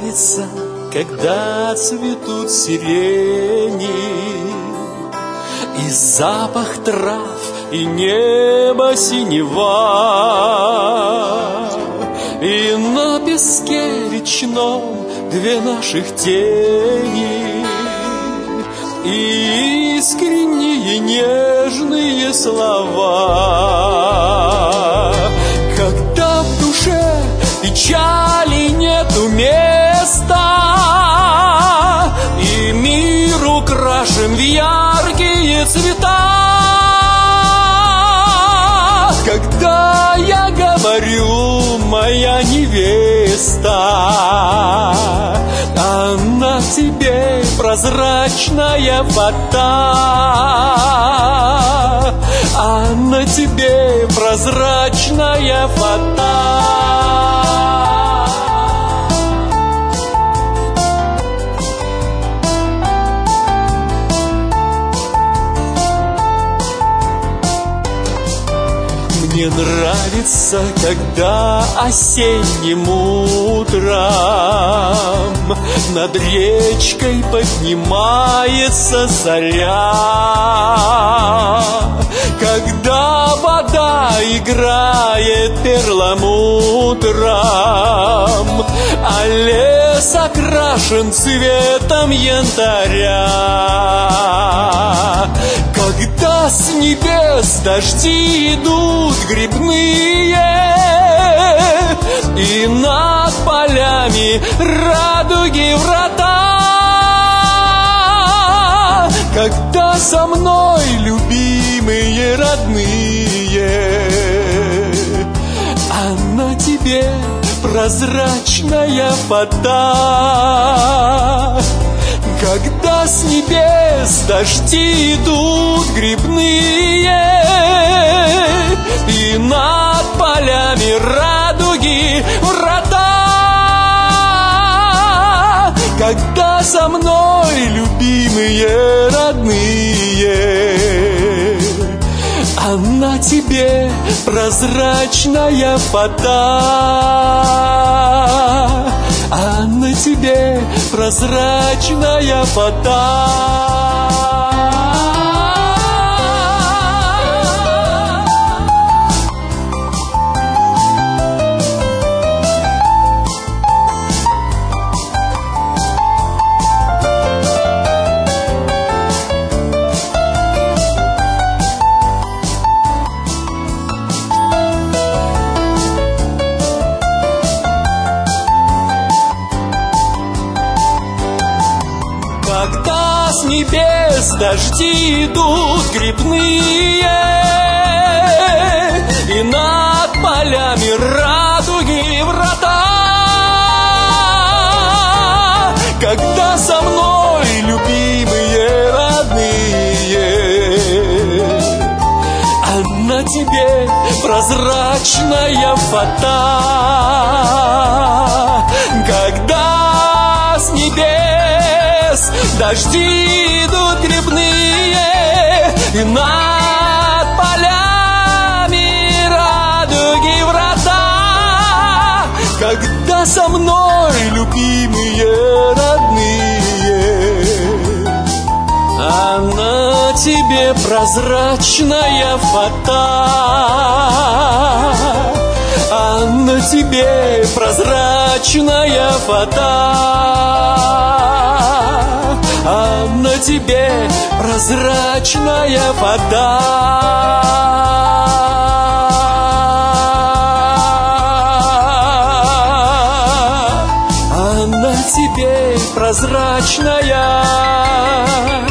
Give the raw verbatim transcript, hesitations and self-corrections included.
нравится, когда цветут сирени, и запах трав, и небо синева, и на песке речном две наших тени, и искренние нежные слова. Когда в душе печали нету места, и мир украшен в яркие цвета, когда я говорю, моя невеста, а на тебе прозрачная вода, а на тебе прозрачная вода. Мне нравится, когда осенним утром над речкой поднимается заря, когда вода играет перламутром, а лес окрашен цветом янтаря, когда с небес дожди идут грибные, и над полями радуги врата, когда со мной любимые родные, а на тебе прозрачная вода, когда с небес дожди идут грибные, и над полями радуги врата, когда со мной любимые родные, а на тебе прозрачная вода, а на тебе прозрачная вода. Когда с небес дожди идут грибные, и над полями радуги врата, когда со мной любимые родные, а на тебе прозрачная вода, когда с небес дожди идут грибные, и над полями радуги врата, когда со мной любимые родные, а на тебе прозрачная вода, а на тебе прозрачная вода, а на тебе прозрачная вода, а на тебе прозрачная